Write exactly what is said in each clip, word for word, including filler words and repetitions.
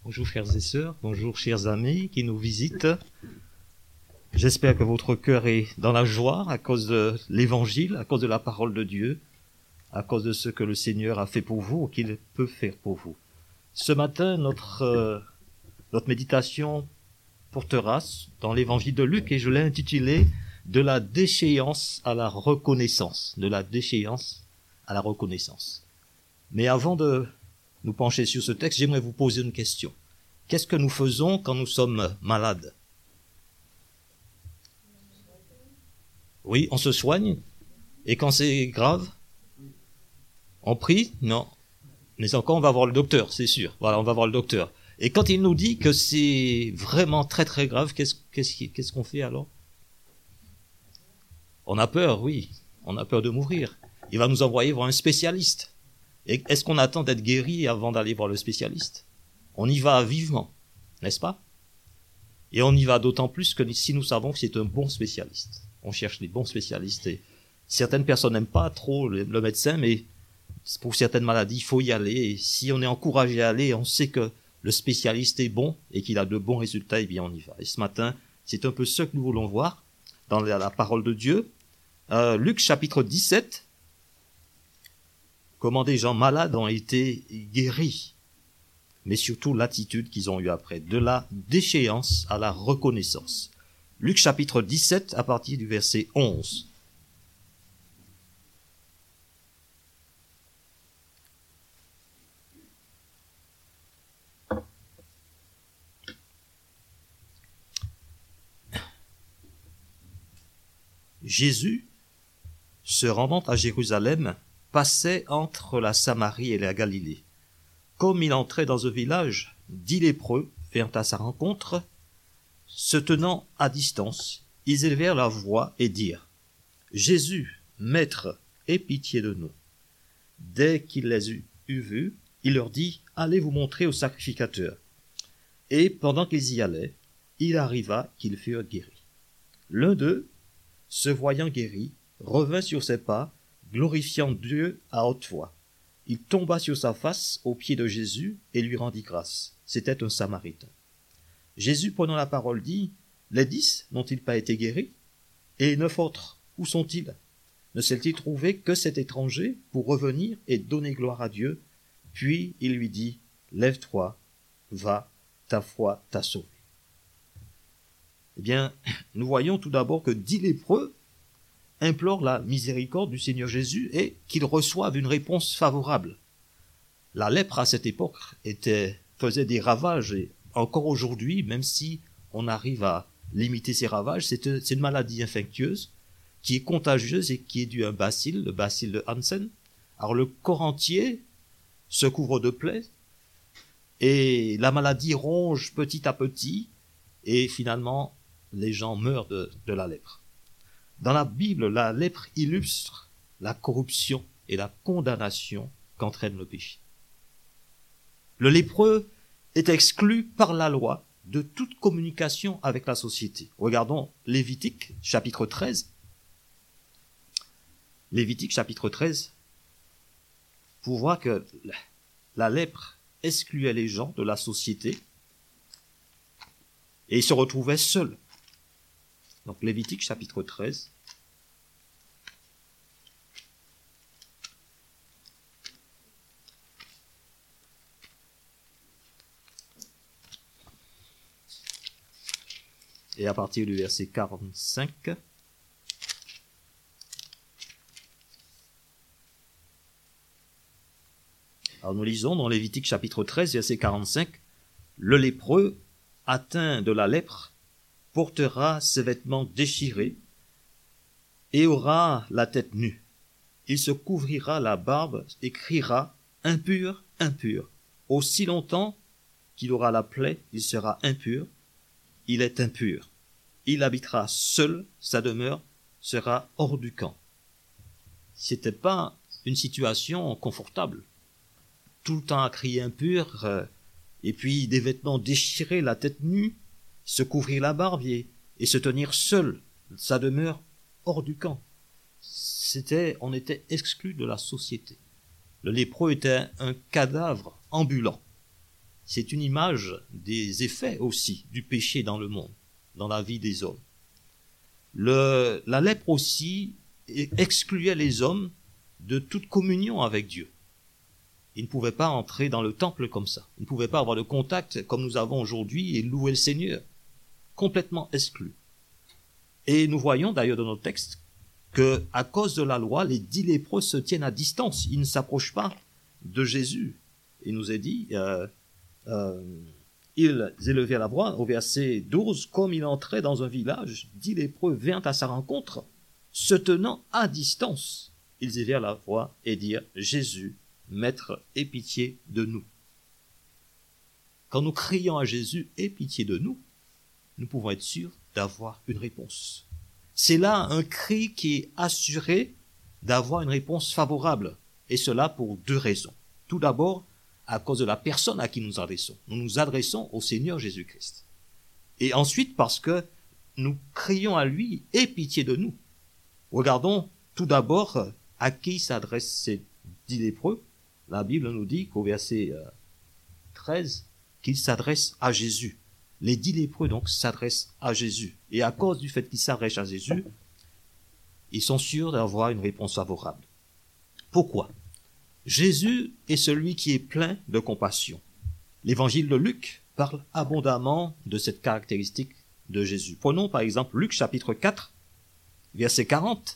Bonjour frères et sœurs, bonjour chers amis qui nous visitent. J'espère que votre cœur est dans la joie à cause de l'évangile, à cause de la parole de Dieu, à cause de ce que le Seigneur a fait pour vous ou qu'il peut faire pour vous. Ce matin, notre, euh, notre méditation portera dans l'évangile de Luc et je l'ai intitulé « De la déchéance à la reconnaissance ». De la déchéance à la reconnaissance. Mais avant de nous pencher sur ce texte, j'aimerais vous poser une question. Qu'est-ce que nous faisons quand nous sommes malades? Oui, on se soigne. Et quand c'est grave, on prie? Non. Mais encore, on va voir le docteur, c'est sûr. Voilà, on va voir le docteur. Et quand il nous dit que c'est vraiment très très grave, qu'est-ce, qu'est-ce, qu'est-ce qu'on fait alors? On a peur, oui. On a peur de mourir. Il va nous envoyer voir un spécialiste. Et est-ce qu'on attend d'être guéri avant d'aller voir le spécialiste? On y va vivement, n'est-ce pas? Et on y va d'autant plus que si nous savons que c'est un bon spécialiste. On cherche les bons spécialistes. Et certaines personnes n'aiment pas trop le, le médecin, mais pour certaines maladies, il faut y aller. Et si on est encouragé à aller, on sait que le spécialiste est bon et qu'il a de bons résultats, et bien on y va. Et ce matin, c'est un peu ce que nous voulons voir dans la, la parole de Dieu. Euh, Luc chapitre dix-sept. Comment des gens malades ont été guéris, mais surtout l'attitude qu'ils ont eue après, de la déchéance à la reconnaissance. Luc chapitre dix-sept à partir du verset onze. Jésus, se rendant à Jérusalem, passait entre la Samarie et la Galilée. Comme il entrait dans un village, dix lépreux vinrent à sa rencontre. Se tenant à distance, ils élevèrent la voix et dirent : « Jésus, Maître, aie pitié de nous. » Dès qu'il les eut, eut vus, il leur dit : « Allez vous montrer au sacrificateur. » Et pendant qu'ils y allaient, il arriva qu'ils furent guéris. L'un d'eux, se voyant guéri, revint sur ses pas, glorifiant Dieu à haute voix. Il tomba sur sa face aux pieds de Jésus et lui rendit grâce. C'était un Samaritain. Jésus, prenant la parole, dit : « Les dix n'ont-ils pas été guéris? Et les neuf autres, où sont-ils? Ne s'est-il trouvé que cet étranger pour revenir et donner gloire à Dieu? » Puis il lui dit : « Lève-toi, va, ta foi t'a sauvé. » Eh bien, nous voyons tout d'abord que dix lépreux implore la miséricorde du Seigneur Jésus et qu'ils reçoivent une réponse favorable. La lèpre à cette époque était, faisait des ravages et encore aujourd'hui, même si on arrive à limiter ces ravages, c'est, c'est une maladie infectieuse qui est contagieuse et qui est due à un bacille, le bacille de Hansen. Alors le corps entier se couvre de plaies et la maladie ronge petit à petit et finalement les gens meurent de, de la lèpre. Dans la Bible, la lèpre illustre la corruption et la condamnation qu'entraîne le péché. Le lépreux est exclu par la loi de toute communication avec la société. Regardons Lévitique, chapitre treize. Lévitique, chapitre treize, pour voir que la lèpre excluait les gens de la société et ils se retrouvaient seuls. Donc Lévitique, chapitre treize. Et à partir du verset quarante-cinq. Alors nous lisons dans Lévitique chapitre treize, verset quarante-cinq. Le lépreux, atteint de la lèpre, portera ses vêtements déchirés et aura la tête nue. Il se couvrira la barbe et criera : impur, impur. Aussi longtemps qu'il aura la plaie, il sera impur. Il est impur. Il habitera seul, sa demeure sera hors du camp. C'était pas une situation confortable. Tout le temps à crier impur, euh, et puis des vêtements déchirés, la tête nue, se couvrir la barbe et, et se tenir seul, sa demeure hors du camp. C'était, on était exclu de la société. Le lépreux était un cadavre ambulant. c'est une image des effets aussi du péché dans le monde, dans la vie des hommes. Le, la lèpre aussi excluait les hommes de toute communion avec Dieu. Ils ne pouvaient pas entrer dans le temple comme ça. Ils ne pouvaient pas avoir de contact comme nous avons aujourd'hui et louer le Seigneur. Complètement exclus. Et nous voyons d'ailleurs dans notre texte que, à cause de la loi, les dix lépreux se tiennent à distance. Ils ne s'approchent pas de Jésus. Il nous est dit, euh, euh, ils élevaient la voix, au verset douze, comme il entrait dans un village, dix lépreux vinrent à sa rencontre, se tenant à distance. Ils élevèrent la voix et dirent, Jésus, Maître, aie pitié de nous. Quand nous crions à Jésus, aie pitié de nous, nous pouvons être sûrs d'avoir une réponse. C'est là un cri qui est assuré d'avoir une réponse favorable, et cela pour deux raisons. Tout d'abord, à cause de la personne à qui nous adressons. Nous nous adressons au Seigneur Jésus-Christ. Et ensuite, parce que nous crions à lui, aie pitié de nous. Regardons tout d'abord à qui s'adressent ces dix lépreux. La Bible nous dit qu'au verset treize, qu'ils s'adressent à Jésus. Les dix lépreux donc s'adressent à Jésus. Et à cause du fait qu'ils s'adressent à Jésus, ils sont sûrs d'avoir une réponse favorable. Pourquoi ? Jésus est celui qui est plein de compassion. L'évangile de Luc parle abondamment de cette caractéristique de Jésus. Prenons par exemple Luc chapitre quatre, verset quarante.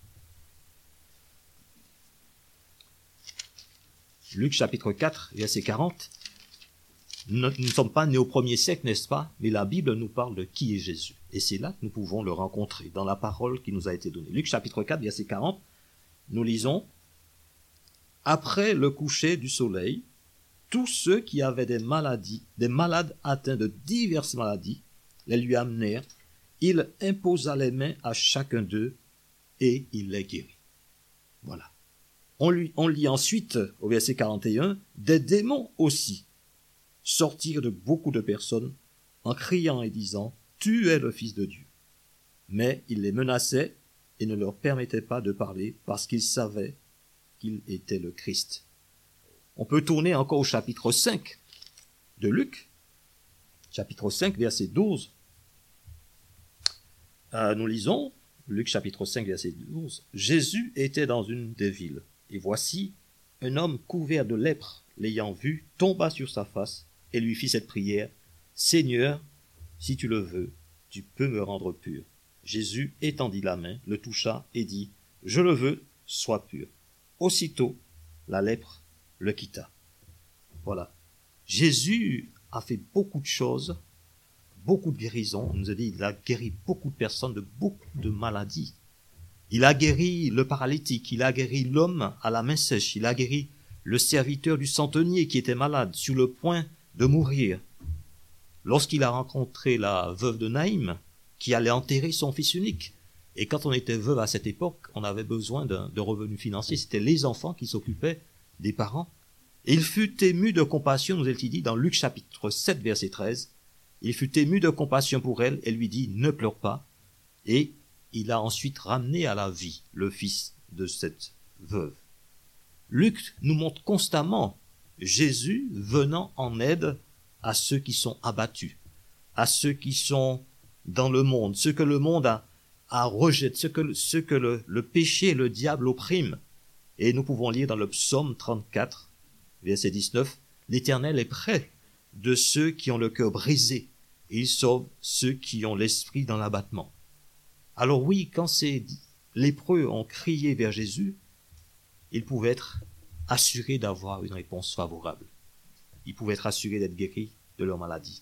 Luc chapitre quatre, verset quarante. Nous ne sommes pas nés au premier siècle, n'est-ce pas? Mais la Bible nous parle de qui est Jésus. Et c'est là que nous pouvons le rencontrer, dans la parole qui nous a été donnée. Luc chapitre quatre, verset quarante, nous lisons « Après le coucher du soleil, tous ceux qui avaient des maladies, des malades atteints de diverses maladies, les lui amenèrent. Il imposa les mains à chacun d'eux et il les guérit. » Voilà. On, lui, on lit ensuite, au verset quarante et un, « Des démons aussi sortirent de beaucoup de personnes en criant et disant « Tu es le Fils de Dieu. » Mais il les menaçait et ne leur permettait pas de parler parce qu'ils savaient qu'il était le Christ. On peut tourner encore au chapitre cinq de Luc, chapitre cinq, verset douze. Euh, nous lisons, Luc chapitre cinq, verset douze. « Jésus était dans une des villes, et voici, un homme couvert de lèpre, l'ayant vu, tomba sur sa face et lui fit cette prière, « Seigneur, si tu le veux, tu peux me rendre pur. » Jésus étendit la main, le toucha et dit, « Je le veux, sois pur. » Aussitôt, la lèpre le quitta. Voilà. Jésus a fait beaucoup de choses, beaucoup de guérisons. On nous a dit qu'il a guéri beaucoup de personnes de beaucoup de maladies. Il a guéri le paralytique, il a guéri l'homme à la main sèche, il a guéri le serviteur du centenier qui était malade, sur le point de mourir. Lorsqu'il a rencontré la veuve de Naïm, qui allait enterrer son fils unique, et quand on était veuve à cette époque, on avait besoin de, de revenus financiers, c'était les enfants qui s'occupaient des parents. Et il fut ému de compassion, nous est-il dit dans Luc chapitre sept, verset treize, il fut ému de compassion pour elle et lui dit, ne pleure pas. Et il a ensuite ramené à la vie le fils de cette veuve. Luc nous montre constamment Jésus venant en aide à ceux qui sont abattus, à ceux qui sont dans le monde, ceux que le monde a, a rejeté, ceux que, ceux que le, le péché et le diable oppriment. Et nous pouvons lire dans le psaume trente-quatre, verset dix-neuf, « L'Éternel est près de ceux qui ont le cœur brisé, et il sauve ceux qui ont l'esprit dans l'abattement. » Alors oui, quand ces lépreux ont crié vers Jésus, ils pouvaient être assurés d'avoir une réponse favorable. Ils pouvaient être assurés d'être guéris de leur maladie.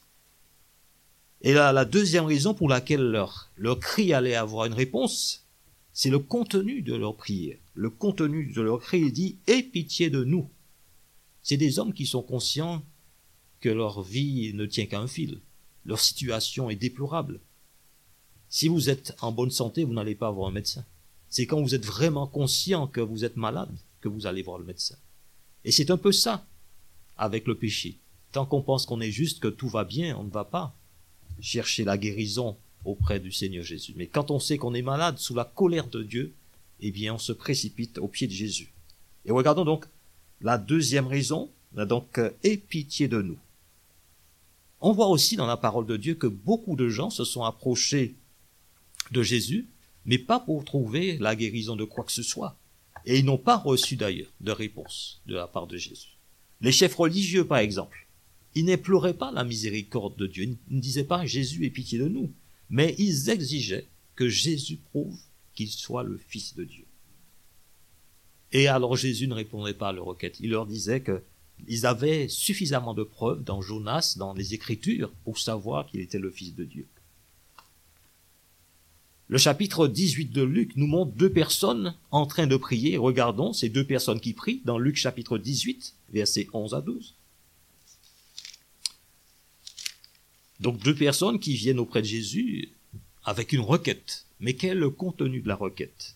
Et là, la deuxième raison pour laquelle leur, leur cri allait avoir une réponse, c'est le contenu de leur prière. Le contenu de leur cri, il dit « Aie pitié de nous ». C'est des hommes qui sont conscients que leur vie ne tient qu'à un fil. Leur situation est déplorable. Si vous êtes en bonne santé, vous n'allez pas voir un médecin. C'est quand vous êtes vraiment conscient que vous êtes malade que vous allez voir le médecin. Et c'est un peu ça avec le péché. Tant qu'on pense qu'on est juste, que tout va bien, on ne va pas chercher la guérison auprès du Seigneur Jésus. Mais quand on sait qu'on est malade sous la colère de Dieu, eh bien on se précipite aux pieds de Jésus. Et regardons donc la deuxième raison, donc, aie pitié de nous. On voit aussi dans la parole de Dieu que beaucoup de gens se sont approchés de Jésus, mais pas pour trouver la guérison de quoi que ce soit. Et ils n'ont pas reçu d'ailleurs de réponse de la part de Jésus. Les chefs religieux, par exemple, ils n'imploraient pas la miséricorde de Dieu, ils ne disaient pas « Jésus, aie pitié de nous », mais ils exigeaient que Jésus prouve qu'il soit le Fils de Dieu. Et alors Jésus ne répondait pas à leurs requêtes. Il leur disait qu'ils avaient suffisamment de preuves dans Jonas, dans les Écritures, pour savoir qu'il était le Fils de Dieu. Le chapitre dix-huit de Luc nous montre deux personnes en train de prier. Regardons ces deux personnes qui prient dans Luc chapitre dix-huit, versets onze à douze. Donc deux personnes qui viennent auprès de Jésus avec une requête. Mais quel est le contenu de la requête?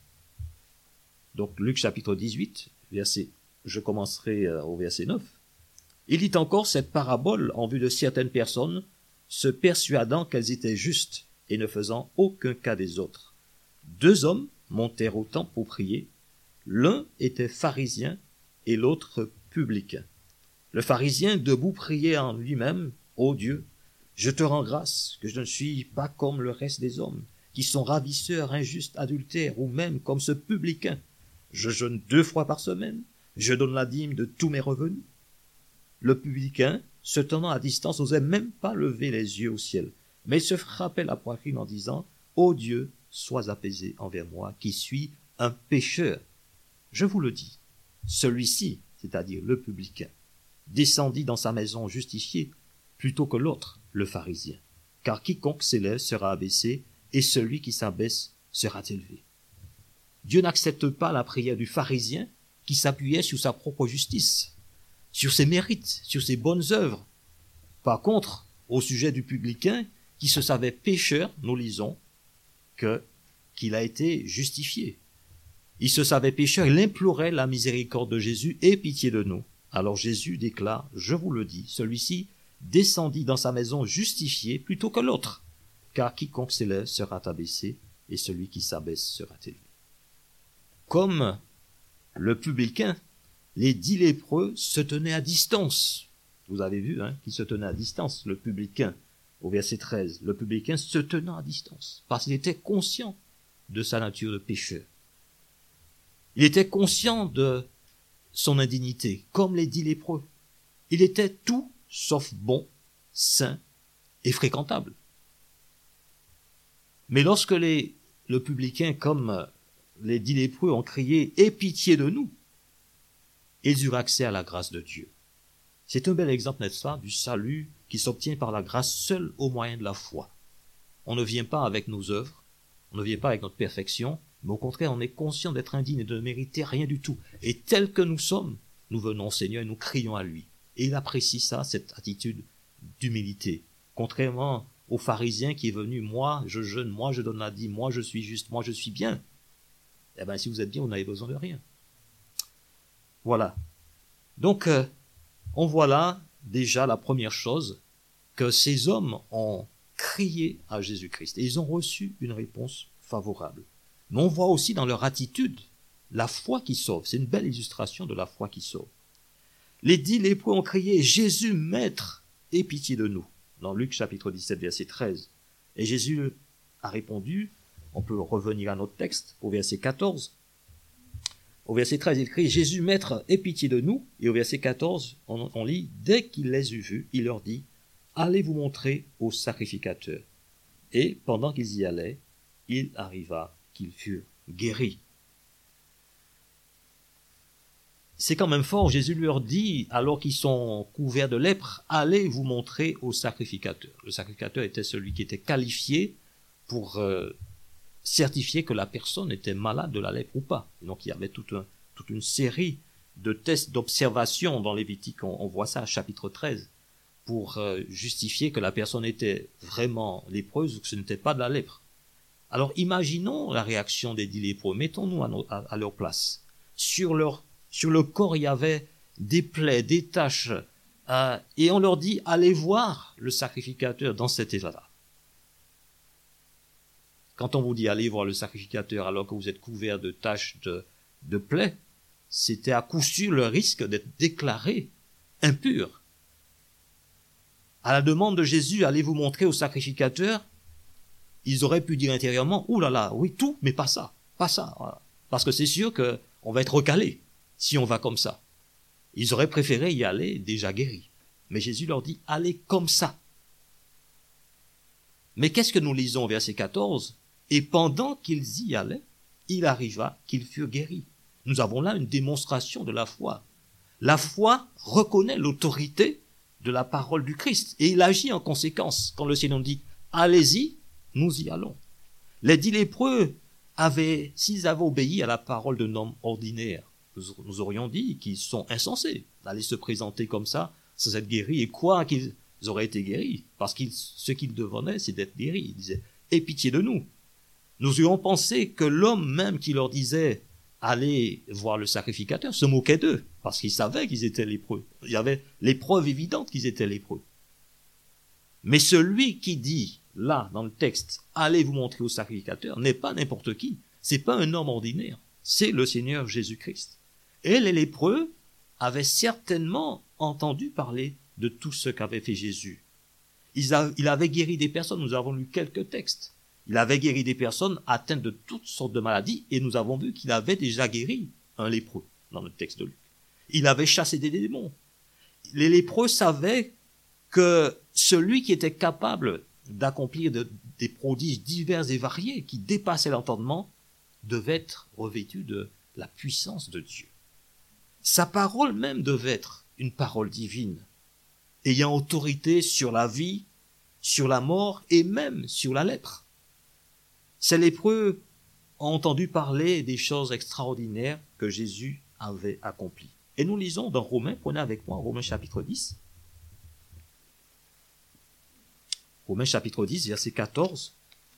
Donc Luc chapitre dix-huit, verset, je commencerai au verset neuf. Il dit encore cette parabole en vue de certaines personnes, se persuadant qu'elles étaient justes et ne faisant aucun cas des autres. Deux hommes montèrent au temple pour prier. L'un était pharisien et l'autre publicain. Le pharisien debout priait en lui-même, ô Dieu, je te rends grâce que je ne suis pas comme le reste des hommes, qui sont ravisseurs, injustes, adultères, ou même comme ce publicain. Je jeûne deux fois par semaine, je donne la dîme de tous mes revenus. Le publicain, se tenant à distance, n'osait même pas lever les yeux au ciel, mais il se frappait la poitrine en disant « Ô Dieu, sois apaisé envers moi, qui suis un pécheur. » Je vous le dis, celui-ci, c'est-à-dire le publicain, descendit dans sa maison justifié plutôt que l'autre, le pharisien. Car quiconque s'élève sera abaissé, et celui qui s'abaisse sera élevé. Dieu n'accepte pas la prière du pharisien qui s'appuyait sur sa propre justice, sur ses mérites, sur ses bonnes œuvres. Par contre, au sujet du publicain qui se savait pécheur, nous lisons que qu'il a été justifié. Il se savait pécheur, il implorait la miséricorde de Jésus et pitié de nous. Alors Jésus déclare, je vous le dis, celui-ci descendit dans sa maison justifié plutôt que l'autre, car quiconque s'élève sera abaissé, et celui qui s'abaisse sera élevé. Comme le publicain, les dix lépreux se tenaient à distance. Vous avez vu, hein, qu'ils se tenaient à distance, le publicain, au verset treize, le publicain se tenant à distance, parce qu'il était conscient de sa nature de pécheur. Il était conscient de son indignité, comme les dix lépreux. Il était tout sauf bon, saint et fréquentable. Mais lorsque les, le publicain, comme les dix lépreux, ont crié « Aie pitié de nous », ils eurent accès à la grâce de Dieu. C'est un bel exemple, n'est-ce pas, du salut qui s'obtient par la grâce seule au moyen de la foi. On ne vient pas avec nos œuvres, on ne vient pas avec notre perfection, mais au contraire, on est conscient d'être indigne et de ne mériter rien du tout. Et tel que nous sommes, nous venons au Seigneur et nous crions à lui. Et il apprécie ça, cette attitude d'humilité. Contrairement au pharisien qui est venu, moi je jeûne, moi je donne la dîme, moi je suis juste, moi je suis bien. Eh bien, si vous êtes bien, vous n'avez besoin de rien. Voilà. Donc, euh, on voit là déjà la première chose, que ces hommes ont crié à Jésus-Christ. Et ils ont reçu une réponse favorable. Mais on voit aussi dans leur attitude la foi qui sauve. C'est une belle illustration de la foi qui sauve. Les dix lépreux ont crié « Jésus, Maître, aie pitié de nous » dans Luc chapitre dix-sept, verset treize. Et Jésus a répondu, on peut revenir à notre texte, au verset quatorze. Au verset treize, il crie « Jésus, Maître, aie pitié de nous » et au verset quatorze, on, on lit « Dès qu'il les eut vus, il leur dit « Allez vous montrer au sacrificateur. » Et pendant qu'ils y allaient, il arriva qu'ils furent guéris. C'est quand même fort, Jésus leur dit, alors qu'ils sont couverts de lèpre, allez vous montrer au sacrificateur. Le sacrificateur était celui qui était qualifié pour euh, certifier que la personne était malade de la lèpre ou pas. Et donc il y avait toute, un, toute une série de tests d'observation dans Lévitique, on, on voit ça à chapitre treize, pour euh, justifier que la personne était vraiment lépreuse ou que ce n'était pas de la lèpre. Alors imaginons la réaction des dix lépreux, mettons-nous à, nos, à, à leur place. Sur leur Sur le corps, il y avait des plaies, des taches, euh, et on leur dit, allez voir le sacrificateur dans cet état-là. Quand on vous dit, allez voir le sacrificateur alors que vous êtes couvert de taches, de, de plaies, c'était à coup sûr le risque d'être déclaré impur. À la demande de Jésus, allez vous montrer au sacrificateur, ils auraient pu dire intérieurement, ouh là là, oui tout, mais pas ça, pas ça. Voilà. Parce que c'est sûr qu'on va être recalé si on va comme ça. Ils auraient préféré y aller déjà guéris. Mais Jésus leur dit, allez comme ça. Mais qu'est-ce que nous lisons au verset quatorze? Et pendant qu'ils y allaient, il arriva qu'ils furent guéris. Nous avons là une démonstration de la foi. La foi reconnaît l'autorité de la parole du Christ et il agit en conséquence. Quand le Seigneur dit « Allez-y », nous y allons. Les dix lépreux avaient, s'ils avaient obéi à la parole d'un homme ordinaire, nous aurions dit qu'ils sont insensés d'aller se présenter comme ça, sans être guéris, et quoi qu'ils auraient été guéris, parce que ce qu'ils devenaient, c'est d'être guéris. Ils disaient « Aie pitié de nous ». Nous aurions pensé que l'homme même qui leur disait « Allez voir le sacrificateur » se moquait d'eux, parce qu'il savait qu'ils étaient lépreux. Il y avait les preuves évidentes qu'ils étaient lépreux. Mais celui qui dit, là, dans le texte, « Allez vous montrer au sacrificateur » n'est pas n'importe qui. C'est pas un homme ordinaire. C'est le Seigneur Jésus-Christ. Et les lépreux avaient certainement entendu parler de tout ce qu'avait fait Jésus. Il avait guéri des personnes, nous avons lu quelques textes. Il avait guéri des personnes atteintes de toutes sortes de maladies et nous avons vu qu'il avait déjà guéri un lépreux dans le texte de Luc. Il avait chassé des démons. Les lépreux savaient que celui qui était capable d'accomplir de, des prodiges divers et variés qui dépassaient l'entendement devait être revêtu de la puissance de Dieu. Sa parole même devait être une parole divine, ayant autorité sur la vie, sur la mort et même sur la lèpre. Ces lépreux ont entendu parler des choses extraordinaires que Jésus avait accomplies. Et nous lisons dans Romains, prenez avec moi Romains chapitre dix. Romains chapitre dix, verset quatorze.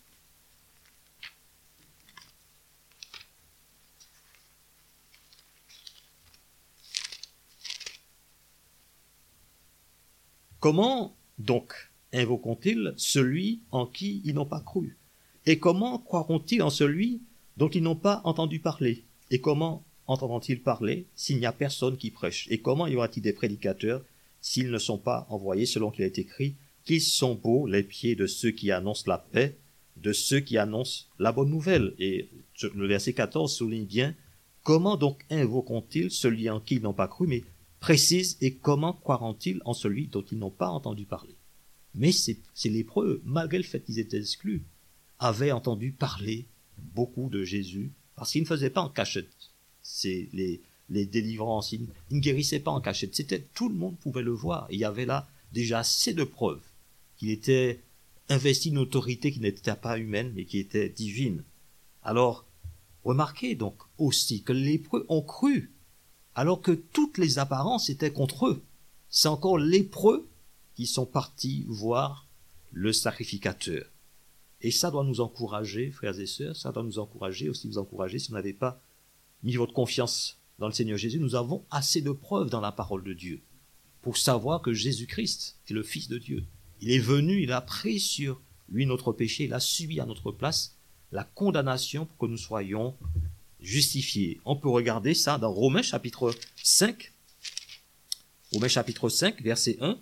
Comment donc invoqueront-ils celui en qui ils n'ont pas cru? Et comment croiront-ils en celui dont ils n'ont pas entendu parler? Et comment entendront-ils parler s'il n'y a personne qui prêche? Et comment y aura-t-il des prédicateurs s'ils ne sont pas envoyés, selon qu'il est écrit, qu'ils sont beaux les pieds de ceux qui annoncent la paix, de ceux qui annoncent la bonne nouvelle? Et le verset quatorze souligne bien, comment donc invoqueront-ils celui en qui ils n'ont pas cru, mais précise, et comment croiront-ils en celui dont ils n'ont pas entendu parler? Mais ces, ces lépreux, malgré le fait qu'ils étaient exclus, avaient entendu parler beaucoup de Jésus, parce qu'ils ne faisaient pas en cachette. C'est les, les délivrances, ils, ils ne guérissaient pas en cachette. C'était, tout le monde pouvait le voir. Il y avait là déjà assez de preuves qu'il était investi d'une autorité qui n'était pas humaine, mais qui était divine. Alors, remarquez donc aussi que les lépreux ont cru, alors que toutes les apparences étaient contre eux. C'est encore les lépreux qui sont partis voir le sacrificateur. Et ça doit nous encourager, frères et sœurs, ça doit nous encourager, aussi vous encourager, si vous n'avez pas mis votre confiance dans le Seigneur Jésus, nous avons assez de preuves dans la parole de Dieu pour savoir que Jésus-Christ est le Fils de Dieu. Il est venu, il a pris sur lui notre péché, il a subi à notre place la condamnation pour que nous soyons justifiés. On peut regarder ça dans Romains chapitre cinq, Romains chapitre cinq, verset un.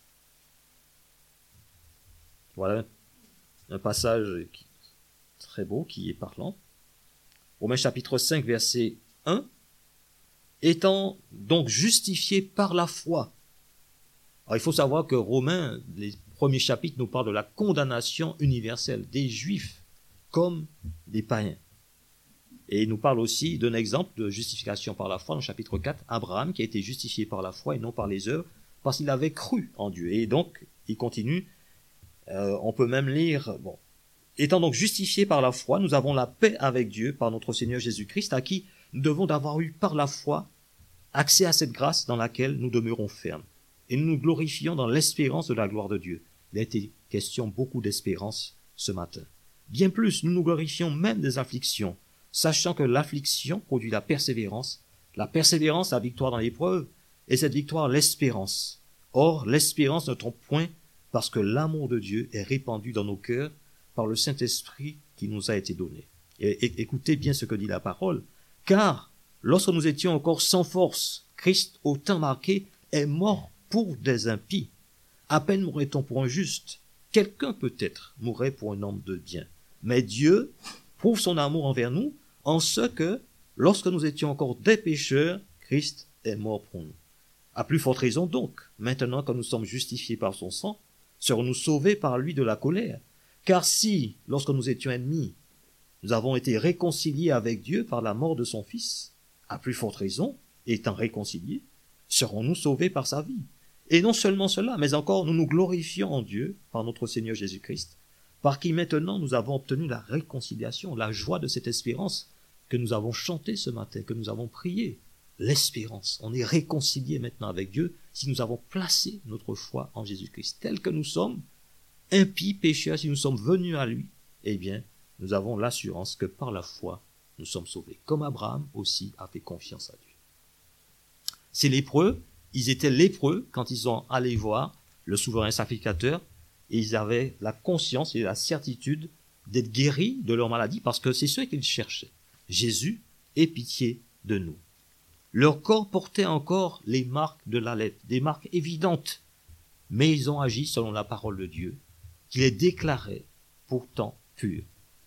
Voilà un passage qui, très beau, qui est parlant. Romains chapitre cinq, verset un. Étant donc justifiés par la foi. Alors il faut savoir que Romains, les premiers chapitres nous parlent de la condamnation universelle des Juifs comme des païens. Et il nous parle aussi d'un exemple de justification par la foi dans le chapitre quatre, Abraham qui a été justifié par la foi et non par les œuvres, parce qu'il avait cru en Dieu. Et donc, il continue, euh, on peut même lire, bon, étant donc justifiés par la foi, nous avons la paix avec Dieu par notre Seigneur Jésus-Christ, à qui nous devons d'avoir eu par la foi accès à cette grâce dans laquelle nous demeurons fermes. Et nous nous glorifions dans l'espérance de la gloire de Dieu. Il a été question beaucoup d'espérance ce matin. Bien plus, nous nous glorifions même des afflictions, sachant que l'affliction produit la persévérance, la persévérance la victoire dans l'épreuve, et cette victoire l'espérance. Or, l'espérance ne trompe point, parce que l'amour de Dieu est répandu dans nos cœurs par le Saint-Esprit qui nous a été donné. Et, et écoutez bien ce que dit la parole, car lorsque nous étions encore sans force, Christ, au temps marqué, est mort pour des impies. À peine mourrait-on pour un juste. Quelqu'un peut-être mourrait pour un homme de bien. Mais Dieu prouve son amour envers nous en ce que, lorsque nous étions encore des pécheurs, Christ est mort pour nous. À plus forte raison donc, maintenant que nous sommes justifiés par son sang, serons-nous sauvés par lui de la colère. Car si, lorsque nous étions ennemis, nous avons été réconciliés avec Dieu par la mort de son Fils, à plus forte raison, étant réconciliés, serons-nous sauvés par sa vie. Et non seulement cela, mais encore nous nous glorifions en Dieu par notre Seigneur Jésus-Christ, par qui maintenant nous avons obtenu la réconciliation, la joie de cette espérance que nous avons chantée ce matin, que nous avons prié. L'espérance. On est réconciliés maintenant avec Dieu si nous avons placé notre foi en Jésus-Christ. Tel que nous sommes, impies, pécheurs, si nous sommes venus à lui, eh bien, nous avons l'assurance que par la foi, nous sommes sauvés. Comme Abraham aussi a fait confiance à Dieu. Ces lépreux, ils étaient lépreux quand ils sont allés voir le souverain sacrificateur et ils avaient la conscience et la certitude d'être guéris de leur maladie parce que c'est ce qu'ils cherchaient. Jésus, aie pitié de nous. Leur corps portait encore les marques de la lèpre, des marques évidentes, mais ils ont agi selon la parole de Dieu, qui les déclarait pourtant purs.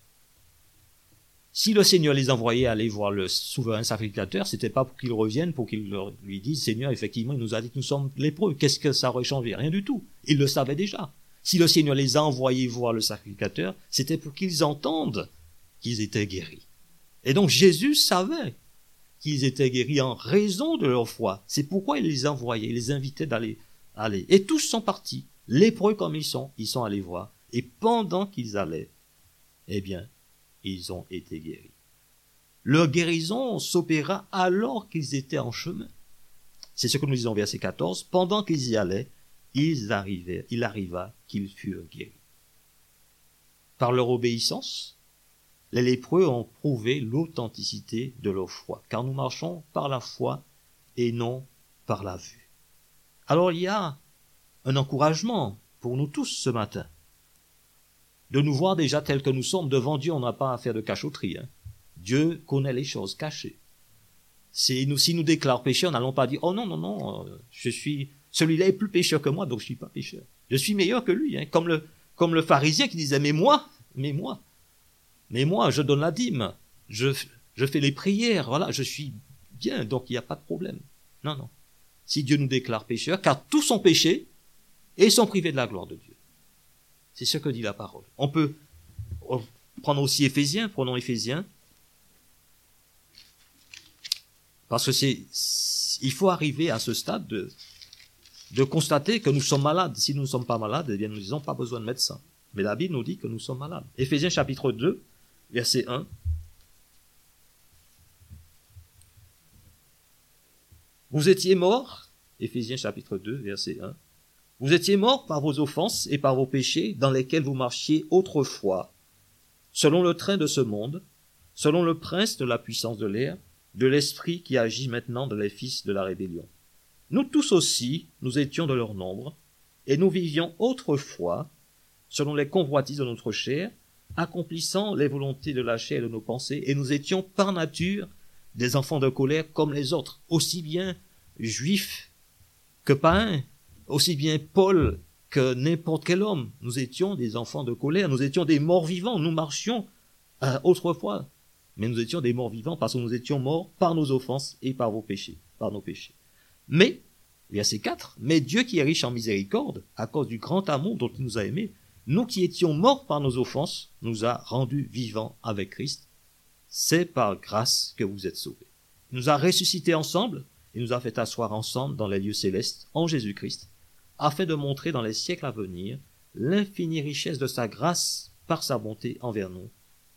Si le Seigneur les envoyait aller voir le souverain sacrificateur, c'était pas pour qu'ils reviennent, pour qu'ils leur, lui disent, Seigneur, effectivement, il nous a dit que nous sommes lépreux. Qu'est-ce que ça aurait changé? Rien du tout. Ils le savaient déjà. Si le Seigneur les a envoyés voir le sacrificateur, c'était pour qu'ils entendent qu'ils étaient guéris. Et donc Jésus savait qu'ils étaient guéris en raison de leur foi. C'est pourquoi il les envoyait, il les invitait d'aller aller. Et tous sont partis, lépreux comme ils sont, ils sont allés voir. Et pendant qu'ils allaient, eh bien, ils ont été guéris. Leur guérison s'opéra alors qu'ils étaient en chemin. C'est ce que nous disons au verset quatorze. Pendant qu'ils y allaient, ils arrivaient, il arriva qu'ils furent guéris. Par leur obéissance, les lépreux ont prouvé l'authenticité de leur foi, car nous marchons par la foi et non par la vue. Alors il y a un encouragement pour nous tous ce matin, de nous voir déjà tels que nous sommes. Devant Dieu, on n'a pas à faire de cachotterie. Hein. Dieu connaît les choses cachées. C'est nous, si nous déclarons pécheur, n'allons pas dire « Oh non, non, non, je suis, celui-là est plus pécheur que moi, donc je suis pas pécheur. Je suis meilleur que lui. Hein. » Comme le, comme le pharisien qui disait « Mais moi, mais moi, mais moi, je donne la dîme, je, je fais les prières, voilà, je suis bien, donc il n'y a pas de problème. » Non, non. Si Dieu nous déclare pécheurs, car tous sont péchés et sont privés de la gloire de Dieu. C'est ce que dit la parole. On peut prendre aussi Éphésiens, prenons Éphésiens. Parce que c'est, il faut arriver à ce stade de, de constater que nous sommes malades. Si nous ne sommes pas malades, eh bien nous n'avons pas besoin de médecin. Mais la Bible nous dit que nous sommes malades. Éphésiens chapitre deux, verset un. Vous étiez morts, Éphésiens chapitre deux, verset un. Vous étiez morts par vos offenses et par vos péchés dans lesquels vous marchiez autrefois, selon le train de ce monde, selon le prince de la puissance de l'air, de l'esprit qui agit maintenant dans les fils de la rébellion. Nous tous aussi, nous étions de leur nombre, et nous vivions autrefois, selon les convoitises de notre chair, accomplissant les volontés de la chair et de nos pensées, et nous étions par nature des enfants de colère comme les autres, aussi bien juifs que païens, aussi bien Paul que n'importe quel homme. Nous étions des enfants de colère, nous étions des morts vivants, nous marchions euh, autrefois, mais nous étions des morts vivants parce que nous étions morts par nos offenses et par vos péchés, par nos péchés. Mais, verset quatre, mais Dieu qui est riche en miséricorde, à cause du grand amour dont il nous a aimés, nous qui étions morts par nos offenses, nous a rendus vivants avec Christ. C'est par grâce que vous êtes sauvés. Il nous a ressuscités ensemble et nous a fait asseoir ensemble dans les lieux célestes en Jésus-Christ, afin de montrer dans les siècles à venir l'infinie richesse de sa grâce par sa bonté envers nous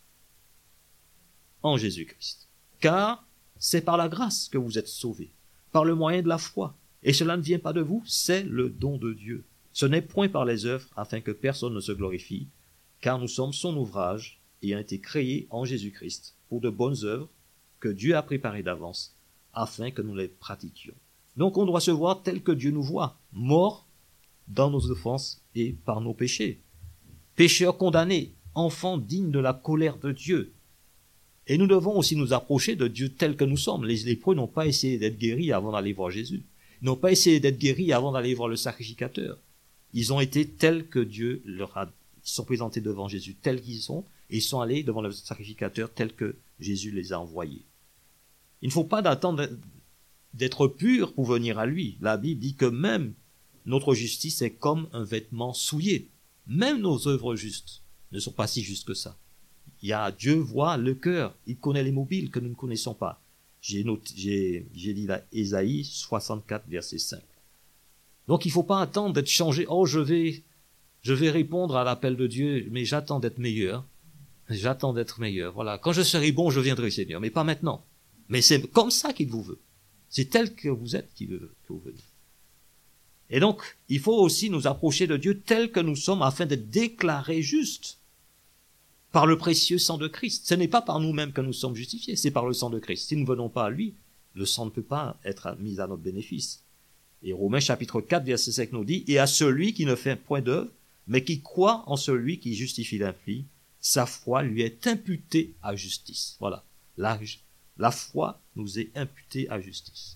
en Jésus-Christ. Car c'est par la grâce que vous êtes sauvés, par le moyen de la foi. Et cela ne vient pas de vous, c'est le don de Dieu. Ce n'est point par les œuvres, afin que personne ne se glorifie, car nous sommes son ouvrage, ayant été créés en Jésus-Christ, pour de bonnes œuvres que Dieu a préparées d'avance, afin que nous les pratiquions. Donc on doit se voir tel que Dieu nous voit, morts dans nos offenses et par nos péchés. Pécheurs condamnés, enfants dignes de la colère de Dieu. Et nous devons aussi nous approcher de Dieu tel que nous sommes. Les lépreux n'ont pas essayé d'être guéris avant d'aller voir Jésus. Ils n'ont pas essayé d'être guéris avant d'aller voir le sacrificateur. Ils ont été tels que Dieu leur a, ils sont présentés devant Jésus tels qu'ils sont, et ils sont allés devant le sacrificateur tel que Jésus les a envoyés. Il ne faut pas attendre d'être pur pour venir à lui. La Bible dit que même notre justice est comme un vêtement souillé. Même nos œuvres justes ne sont pas si justes que ça. Il y a, Dieu voit le cœur, il connaît les mobiles que nous ne connaissons pas. J'ai noté, j'ai, j'ai dit là, Ésaïe soixante-quatre, verset cinq. Donc il ne faut pas attendre d'être changé. Oh, je vais, je vais répondre à l'appel de Dieu, mais j'attends d'être meilleur. J'attends d'être meilleur. Voilà. Quand je serai bon, je viendrai, Seigneur, mais pas maintenant. Mais c'est comme ça qu'il vous veut. C'est tel que vous êtes qu'il veut que vous veniez. Et donc, il faut aussi nous approcher de Dieu tel que nous sommes afin d'être déclarés justes par le précieux sang de Christ. Ce n'est pas par nous-mêmes que nous sommes justifiés, c'est par le sang de Christ. Si nous ne venons pas à lui, le sang ne peut pas être mis à notre bénéfice. Et Romains chapitre quatre, verset cinq nous dit « Et à celui qui ne fait point d'œuvre, mais qui croit en celui qui justifie l'impie, sa foi lui est imputée à justice. » Voilà, la, la foi nous est imputée à justice.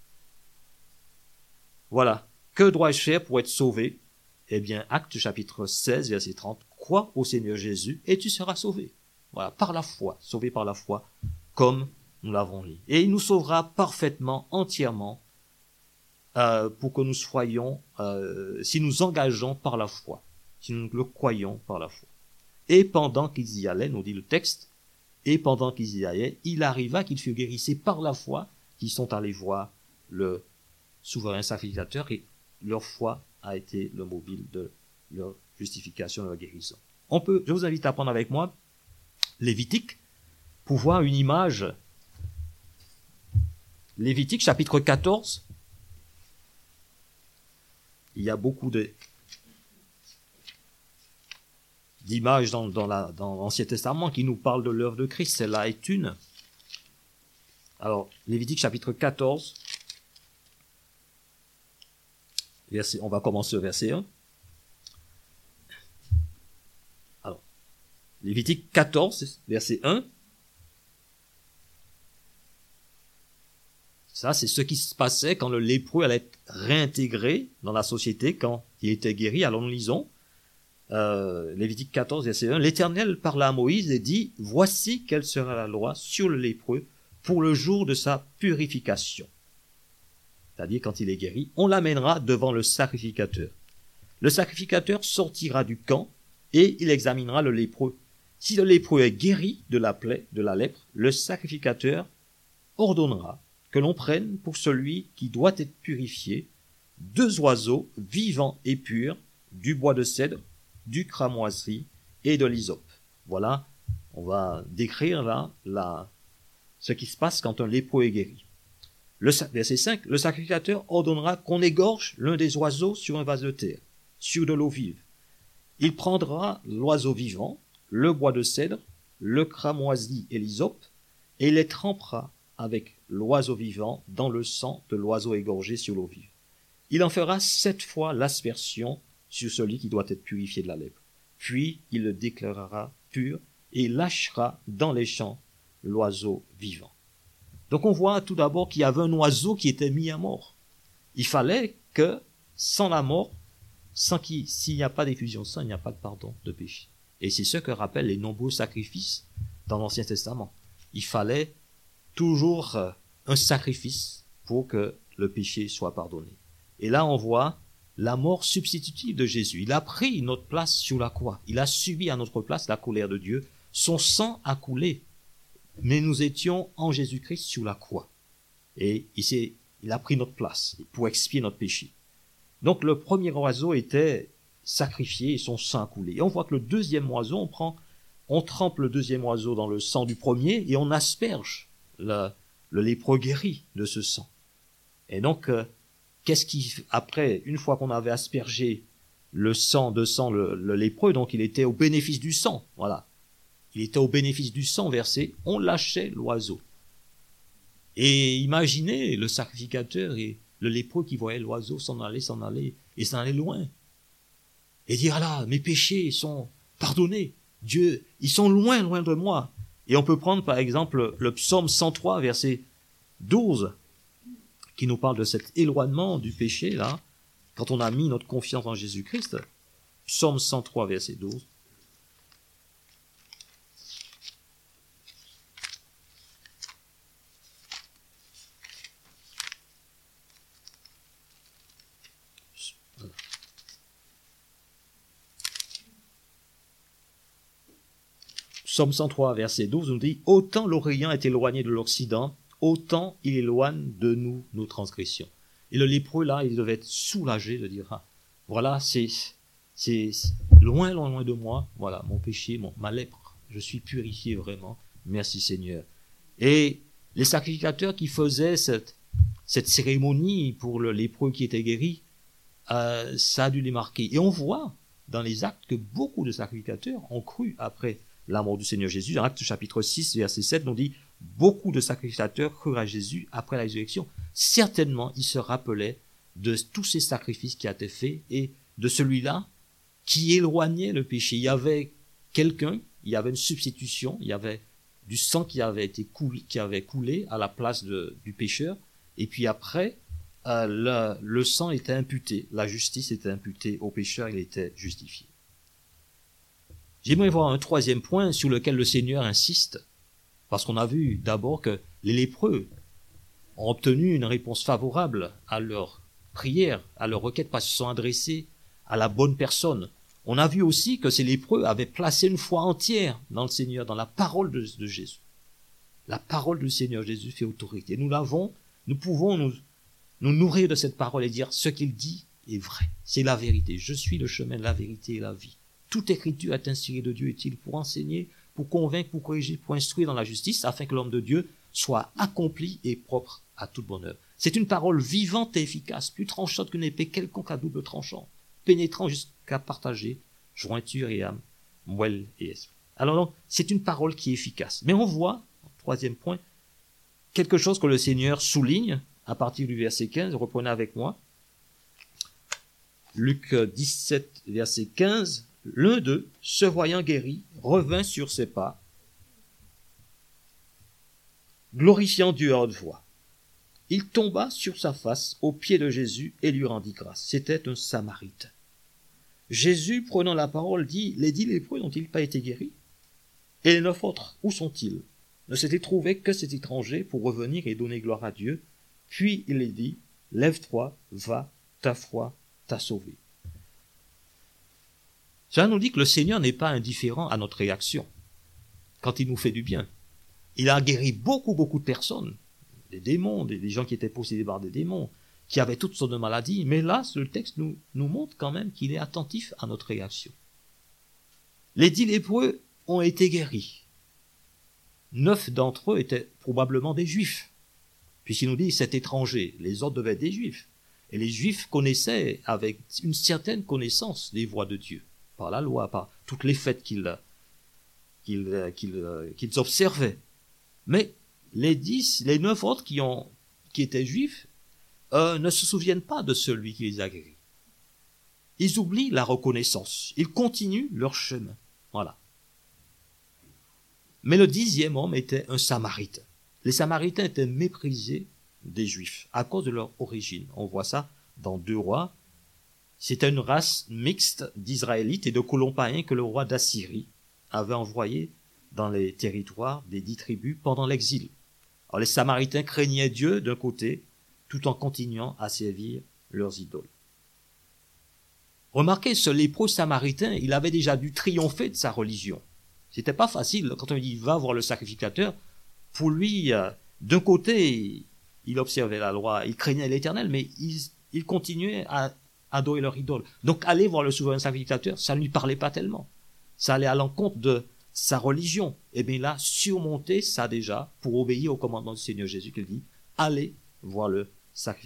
Voilà. Que dois-je faire pour être sauvé? Eh bien, Actes chapitre seize, verset trente, crois au Seigneur Jésus et tu seras sauvé. Voilà, par la foi, sauvé par la foi, comme nous l'avons dit. Et il nous sauvera parfaitement, entièrement, euh, pour que nous soyons, euh, si nous engageons par la foi, si nous le croyons par la foi. Et pendant qu'ils y allaient, nous dit le texte, et pendant qu'ils y allaient, il arriva qu'ils furent guérissés par la foi, qu'ils sont allés voir le souverain sacrificateur, et leur foi a été le mobile de leur justification, de leur guérison. On peut, je vous invite à prendre avec moi Lévitique pour voir une image. Lévitique chapitre quatorze. Il y a beaucoup de d'images dans, dans, la, dans l'Ancien Testament qui nous parlent de l'œuvre de Christ. Celle-là est une. Alors, Lévitique chapitre quatorze. Verset, on va commencer au verset un. Alors, Lévitique quatorze, verset un. Ça, c'est ce qui se passait quand le lépreux allait être réintégré dans la société, quand il était guéri. Alors nous lisons, euh, Lévitique quatorze, verset un. L'Éternel parla à Moïse et dit, « Voici quelle sera la loi sur le lépreux pour le jour de sa purification. » C'est-à-dire quand il est guéri, on l'amènera devant le sacrificateur. Le sacrificateur sortira du camp et il examinera le lépreux. Si le lépreux est guéri de la plaie, de la lèpre, le sacrificateur ordonnera que l'on prenne pour celui qui doit être purifié deux oiseaux vivants et purs, du bois de cèdre, du cramoisi et de l'hysope. Voilà, on va décrire là, là ce qui se passe quand un lépreux est guéri. Le, verset cinq, le sacrificateur ordonnera qu'on égorge l'un des oiseaux sur un vase de terre, sur de l'eau vive. Il prendra l'oiseau vivant, le bois de cèdre, le cramoisi et l'hysope, et les trempera avec l'oiseau vivant dans le sang de l'oiseau égorgé sur l'eau vive. Il en fera sept fois l'aspersion sur celui qui doit être purifié de la lèpre. Puis il le déclarera pur et il lâchera dans les champs l'oiseau vivant. Donc on voit tout d'abord qu'il y avait un oiseau qui était mis à mort. Il fallait que, sans la mort, sans qu'il, s'il n'y a pas d'effusion de sang, il n'y a pas de pardon de péché. Et c'est ce que rappellent les nombreux sacrifices dans l'Ancien Testament. Il fallait toujours un sacrifice pour que le péché soit pardonné. Et là on voit la mort substitutive de Jésus. Il a pris notre place sur la croix. Il a subi à notre place la colère de Dieu. Son sang a coulé. Mais nous étions en Jésus-Christ sur la croix. Et il, s'est, il a pris notre place pour expier notre péché. Donc le premier oiseau était sacrifié et son sang a coulé. Et on voit que le deuxième oiseau, on prend, on trempe le deuxième oiseau dans le sang du premier et on asperge le, le lépreux guéri de ce sang. Et donc, euh, qu'est-ce qui, après, une fois qu'on avait aspergé le sang de sang, le, le lépreux, donc il était au bénéfice du sang, voilà. Il était au bénéfice du sang versé, on lâchait l'oiseau. Et imaginez le sacrificateur et le lépreux qui voyait l'oiseau s'en aller, s'en aller, et s'en aller loin. Et dire, ah là, mes péchés sont pardonnés. Dieu, ils sont loin, loin de moi. Et on peut prendre par exemple le psaume cent trois, verset douze, qui nous parle de cet éloignement du péché, là. quand on a mis notre confiance en Jésus-Christ. Psaume cent trois, verset douze. Psaume cent trois, verset douze, nous dit « Autant l'Orient est éloigné de l'Occident, autant il éloigne de nous nos transgressions. » Et le lépreux, là, il devait être soulagé de dire, ah, voilà, c'est, c'est loin, loin, loin de moi, voilà, mon péché, mon, ma lèpre, je suis purifié vraiment, merci Seigneur. Et les sacrificateurs qui faisaient cette, cette cérémonie pour le lépreux qui était guéri, euh, ça a dû les marquer. Et on voit dans les actes que beaucoup de sacrificateurs ont cru après la mort du Seigneur Jésus. Dans Actes chapitre six, verset sept, on dit « Beaucoup de sacrificateurs crurent à Jésus après la résurrection. » Certainement, ils se rappelaient de tous ces sacrifices qui avaient été faits et de celui-là qui éloignait le péché. Il y avait quelqu'un, il y avait une substitution, il y avait du sang qui avait été coulé, qui avait coulé à la place de, du pécheur. Et puis après, euh, le, le sang était imputé, la justice était imputée au pécheur, il était justifié. J'aimerais voir un troisième point sur lequel le Seigneur insiste, parce qu'on a vu d'abord que les lépreux ont obtenu une réponse favorable à leur prière, à leur requête, parce qu'ils se sont adressés à la bonne personne. On a vu aussi que ces lépreux avaient placé une foi entière dans le Seigneur, dans la parole de, de Jésus. La parole du Seigneur Jésus fait autorité. Nous l'avons, nous pouvons nous, nous nourrir de cette parole et dire ce qu'il dit est vrai. C'est la vérité. Je suis le chemin, la vérité et la vie. Toute écriture est inspirée de Dieu, est-il pour enseigner, pour convaincre, pour corriger, pour instruire dans la justice, afin que l'homme de Dieu soit accompli et propre à toute bonne œuvre. C'est une parole vivante et efficace, plus tranchante qu'une épée quelconque à double tranchant, pénétrant jusqu'à partager jointure et âme, moelle et esprit. Alors donc, c'est une parole qui est efficace. Mais on voit, troisième point, quelque chose que le Seigneur souligne à partir du verset quinze, reprenez avec moi. Luc dix-sept, verset quinze. L'un d'eux, se voyant guéri, revint sur ses pas, glorifiant Dieu à haute voix. Il tomba sur sa face aux pieds de Jésus et lui rendit grâce. C'était un Samaritain. Jésus, prenant la parole, dit « Les dix lépreux n'ont-ils pas été guéris? Et les neuf autres, où sont-ils? Ne s'était trouvé que cet étranger pour revenir et donner gloire à Dieu. Puis il les dit « Lève-toi, va, ta foi t'a sauvé. » Cela nous dit que le Seigneur n'est pas indifférent à notre réaction quand il nous fait du bien. Il a guéri beaucoup, beaucoup de personnes, des démons, des, des gens qui étaient possédés par des démons, qui avaient toutes sortes de maladies, mais là, le texte nous, nous montre quand même qu'il est attentif à notre réaction. Les dix lépreux ont été guéris. Neuf d'entre eux étaient probablement des Juifs, puisqu'il nous dit cet étranger, les autres devaient être des Juifs. Et les Juifs connaissaient avec une certaine connaissance des voies de Dieu, par la loi, par toutes les fêtes qu'ils qu'ils, qu'ils, qu'ils observaient. Mais les dix, les neuf autres qui, ont, qui étaient juifs euh, ne se souviennent pas de celui qui les a guéris. Ils oublient la reconnaissance. Ils continuent leur chemin. Voilà. Mais le dixième homme était un Samaritain. Les Samaritains étaient méprisés des Juifs à cause de leur origine. On voit ça dans Deux Rois. C'était une race mixte d'Israélites et de colons païens que le roi d'Assyrie avait envoyé dans les territoires des dix tribus pendant l'exil. Alors les Samaritains craignaient Dieu d'un côté, tout en continuant à servir leurs idoles. Remarquez, ce lépreux samaritain, il avait déjà dû triompher de sa religion. C'était pas facile, quand on dit « va voir le sacrificateur », pour lui, euh, d'un côté, il observait la loi, il craignait l'Éternel, mais il, il continuait à adorer leur idole. Donc aller voir le souverain sacrificateur, ça ne lui parlait pas tellement. Ça allait à l'encontre de sa religion. Et bien là, surmonter ça déjà, pour obéir au commandement du Seigneur Jésus, qu'il dit « allez voir le sacrificateur ».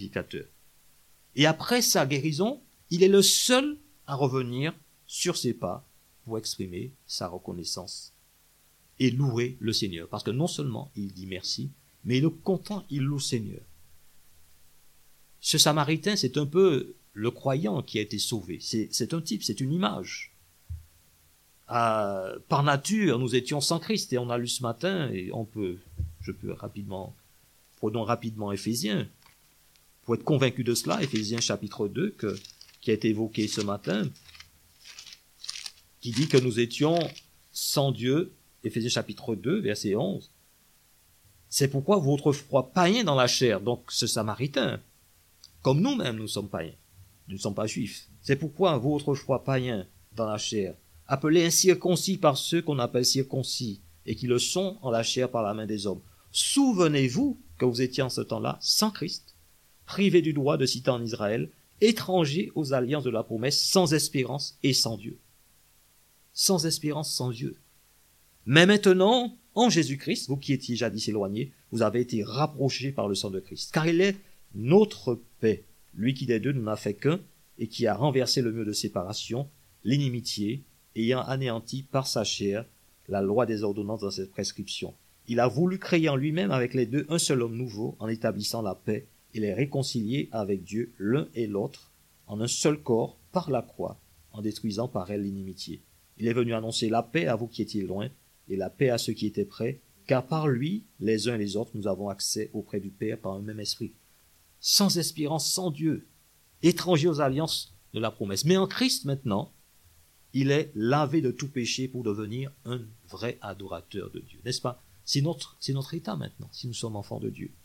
Et après sa guérison, il est le seul à revenir sur ses pas pour exprimer sa reconnaissance et louer le Seigneur. Parce que non seulement il dit merci, mais il est content, il loue le Seigneur. Ce Samaritain, c'est un peu le croyant qui a été sauvé. C'est, c'est un type, c'est une image. Euh, par nature, nous étions sans Christ, et on a lu ce matin, et on peut, je peux rapidement, prenons rapidement Éphésiens, pour être convaincu de cela, Éphésiens chapitre deux, que qui a été évoqué ce matin, qui dit que nous étions sans Dieu, Éphésiens chapitre deux, verset onze. C'est pourquoi vous autrefois païens dans la chair, donc ce Samaritain, comme nous-mêmes nous sommes païens, nous ne sommes pas juifs. C'est pourquoi vous autrefois païens dans la chair, appelés incirconcis par ceux qu'on appelle circoncis, et qui le sont en la chair par la main des hommes. Souvenez-vous que vous étiez en ce temps-là sans Christ, privés du droit de citer en Israël, étrangers aux alliances de la promesse, sans espérance et sans Dieu. Sans espérance, sans Dieu. Mais maintenant, en Jésus-Christ, vous qui étiez jadis éloignés, vous avez été rapprochés par le sang de Christ. Car il est notre paix, lui qui des deux n'en a fait qu'un, et qui a renversé le mur de séparation, l'inimitié, ayant anéanti par sa chair la loi des ordonnances dans cette prescription. Il a voulu créer en lui-même avec les deux un seul homme nouveau, en établissant la paix, et les réconcilier avec Dieu l'un et l'autre, en un seul corps, par la croix, en détruisant par elle l'inimitié. Il est venu annoncer la paix à vous qui étiez loin, et la paix à ceux qui étaient près, car par lui, les uns et les autres, nous avons accès auprès du Père par un même esprit. Sans espérance, sans Dieu, étrangers aux alliances de la promesse. Mais en Christ maintenant, il est lavé de tout péché pour devenir un vrai adorateur de Dieu. N'est-ce pas? C'est notre, c'est notre état maintenant, si nous sommes enfants de Dieu.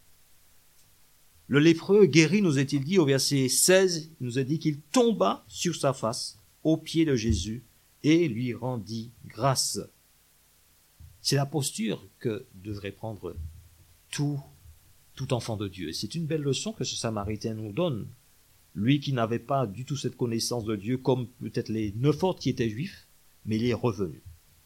Le lépreux guéri, nous est-il dit au verset seize, il nous est dit qu'il tomba sur sa face aux pieds de Jésus et lui rendit grâce. C'est la posture que devrait prendre tout, tout enfant de Dieu. C'est une belle leçon que ce Samaritain nous donne. Lui qui n'avait pas du tout cette connaissance de Dieu, comme peut-être les neuf autres qui étaient juifs, mais il est revenu.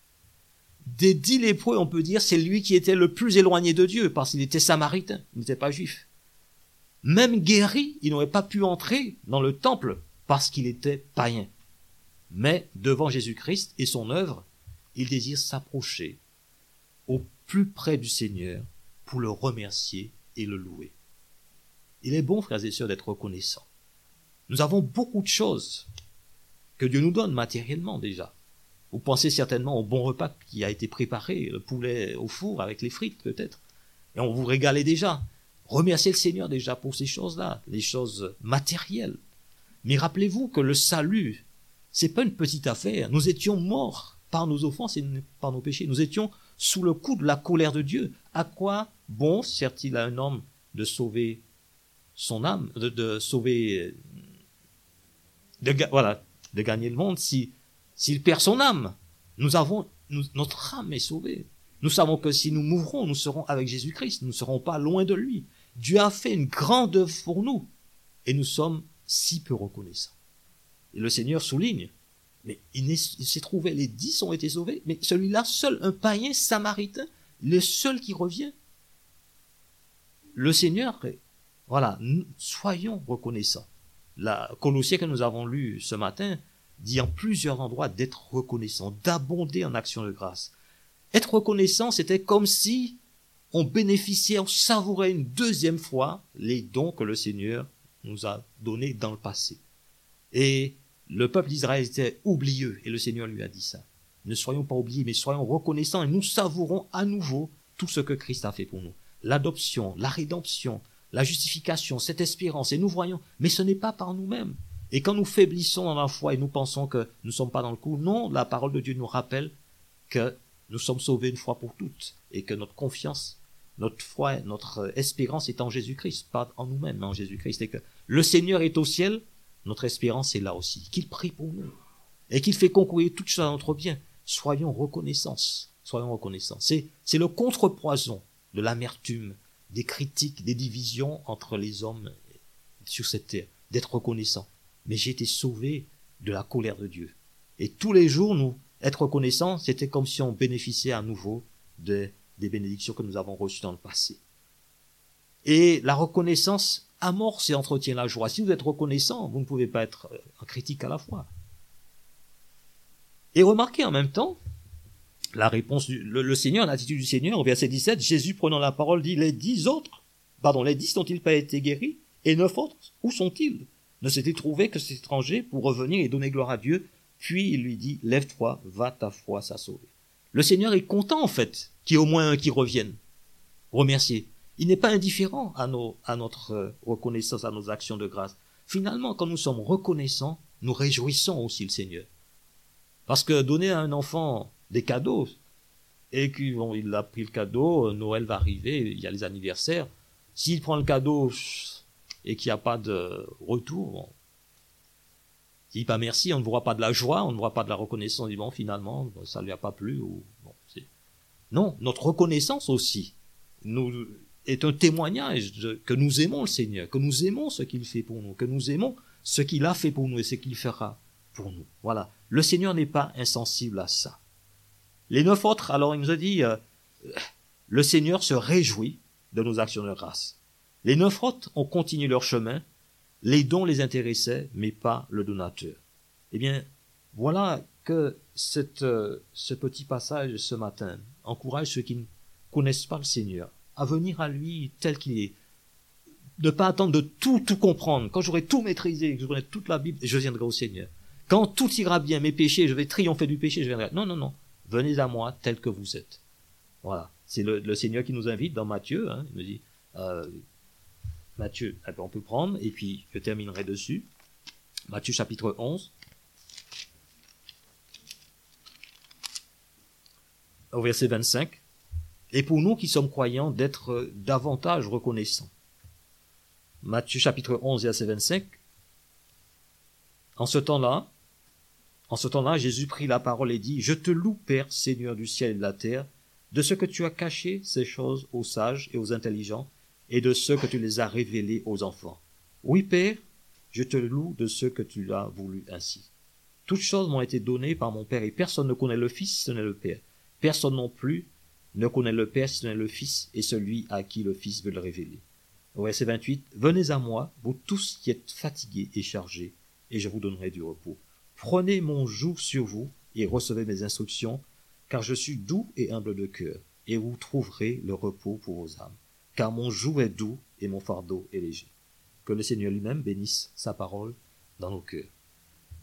Des dix lépreux, on peut dire, c'est lui qui était le plus éloigné de Dieu, parce qu'il était samaritain, il n'était pas juif. Même guéri, il n'aurait pas pu entrer dans le temple, parce qu'il était païen. Mais devant Jésus-Christ et son œuvre, il désire s'approcher au plus près du Seigneur pour le remercier et le louer. Il est bon, frères et sœurs, d'être reconnaissants. Nous avons beaucoup de choses que Dieu nous donne matériellement déjà. Vous pensez certainement au bon repas qui a été préparé, le poulet au four avec les frites peut-être, et on vous régalait déjà. Remerciez le Seigneur déjà pour ces choses-là, les choses matérielles. Mais rappelez-vous que le salut, c'est pas une petite affaire. Nous étions morts par nos offenses et par nos péchés. Nous étions sous le coup de la colère de Dieu. À quoi bon sert-il à un homme de sauver son âme, de, de sauver, de, voilà, de gagner le monde si s'il perd son âme? Nous avons, nous, notre âme est sauvée. Nous savons que si nous mourrons, nous serons avec Jésus-Christ. Nous ne serons pas loin de lui. Dieu a fait une grande œuvre pour nous et nous sommes si peu reconnaissants. Et le Seigneur souligne, mais il, il s'est trouvé, les dix ont été sauvés, mais celui-là, seul un païen samaritain, le seul qui revient. Le Seigneur, voilà, nous, soyons reconnaissants. La Colossiens que nous avons lu ce matin dit en plusieurs endroits d'être reconnaissant, d'abonder en action de grâce. Être reconnaissant, c'était comme si on bénéficiait, on savourait une deuxième fois les dons que le Seigneur nous a donnés dans le passé. Et le peuple d'Israël était oublieux, et le Seigneur lui a dit ça. Ne soyons pas oubliés, mais soyons reconnaissants, et nous savourons à nouveau tout ce que Christ a fait pour nous. L'adoption, la rédemption, la justification, cette espérance, et nous voyons, mais ce n'est pas par nous-mêmes. Et quand nous faiblissons dans la foi et nous pensons que nous ne sommes pas dans le coup, non, la parole de Dieu nous rappelle que nous sommes sauvés une fois pour toutes, et que notre confiance, notre foi, notre espérance est en Jésus-Christ, pas en nous-mêmes, mais en Jésus-Christ, et que le Seigneur est au ciel, notre espérance est là aussi, qu'il prie pour nous, et qu'il fait concourir toutes choses à notre bien. Soyons reconnaissants, soyons reconnaissants. C'est, c'est le contrepoison de l'amertume, des critiques, des divisions entre les hommes sur cette terre, d'être reconnaissants. Mais j'ai été sauvé de la colère de Dieu. Et tous les jours, nous, être reconnaissants, c'était comme si on bénéficiait à nouveau de, des bénédictions que nous avons reçues dans le passé. Et la reconnaissance amorce et entretient la joie. Si vous êtes reconnaissant, vous ne pouvez pas être en critique à la fois. Et remarquez en même temps la réponse du le, le Seigneur, l'attitude du Seigneur. Au verset dix-sept, Jésus prenant la parole dit, les dix autres, pardon, les dix n'ont-ils pas été guéris? Et neuf autres, où sont-ils? Ne s'est-il trouvé que cet étranger pour revenir et donner gloire à Dieu? Puis il lui dit, lève-toi, va, ta foi t'a sauvé. Le Seigneur est content en fait qu'il y ait au moins un qui revienne. Remercier. Il n'est pas indifférent à, nos, à notre reconnaissance, à nos actions de grâce. finalement, quand nous sommes reconnaissants, nous réjouissons aussi le Seigneur. Parce que donner à un enfant des cadeaux, et qu'il bon, il a pris le cadeau, Noël va arriver, il y a les anniversaires, s'il prend le cadeau et qu'il n'y a pas de retour, bon, il dit pas merci, on ne voit pas de la joie, on ne voit pas de la reconnaissance, on dit bon finalement, ça ne lui a pas plu. Ou, bon, c'est... Non, notre reconnaissance aussi nous, est un témoignage de, que nous aimons le Seigneur, que nous aimons ce qu'il fait pour nous, que nous aimons ce qu'il a fait pour nous et ce qu'il fera pour nous. Voilà, le Seigneur n'est pas insensible à ça. Les neuf autres, alors il nous a dit, euh, le Seigneur se réjouit de nos actions de grâce. Les neuf autres ont continué leur chemin, les dons les intéressaient, mais pas le donateur. Eh bien, voilà que cette, euh, ce petit passage ce matin encourage ceux qui ne connaissent pas le Seigneur à venir à lui tel qu'il est. Ne pas attendre de tout, tout comprendre. Quand j'aurai tout maîtrisé, que je connais toute la Bible, je viendrai au Seigneur. Quand tout ira bien, mes péchés, je vais triompher du péché, je viendrai. Non, non, non. Venez à moi tel que vous êtes. Voilà. C'est le, le Seigneur qui nous invite dans Matthieu. Hein, il nous dit... Euh, Matthieu, on peut prendre, et puis je terminerai dessus. Matthieu chapitre onze, au verset vingt-cinq. Et pour nous qui sommes croyants, d'être davantage reconnaissants. Matthieu chapitre onze, verset vingt-cinq. En ce temps-là, en ce temps-là, Jésus prit la parole et dit, « Je te loue, Père, Seigneur du ciel et de la terre, de ce que tu as caché ces choses aux sages et aux intelligents, et de ceux que tu les as révélés aux enfants. Oui, Père, je te loue de ce que tu l'as voulu ainsi. Toutes choses m'ont été données par mon Père, et personne ne connaît le Fils si ce n'est le Père. Personne non plus ne connaît le Père si ce n'est le Fils, et celui à qui le Fils veut le révéler. » Au verset vingt-huit, « Venez à moi, vous tous qui êtes fatigués et chargés, et je vous donnerai du repos. Prenez mon joug sur vous, et recevez mes instructions, car je suis doux et humble de cœur, et vous trouverez le repos pour vos âmes. Car mon joug est doux et mon fardeau est léger. » Que le Seigneur lui-même bénisse sa parole dans nos cœurs.